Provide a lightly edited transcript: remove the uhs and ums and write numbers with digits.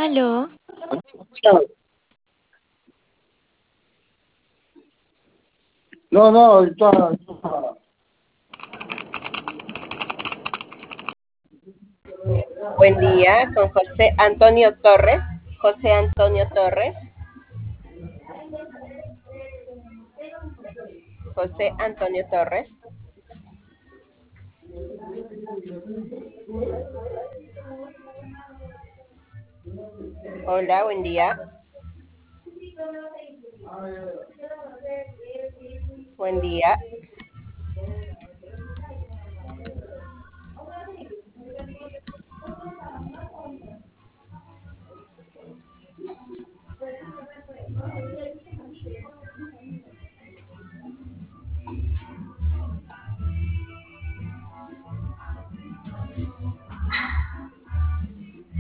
Aló, No, no, Buen día con José Antonio Torres. José Antonio Torres. José Antonio Torres. Hola, buen día. Buen día.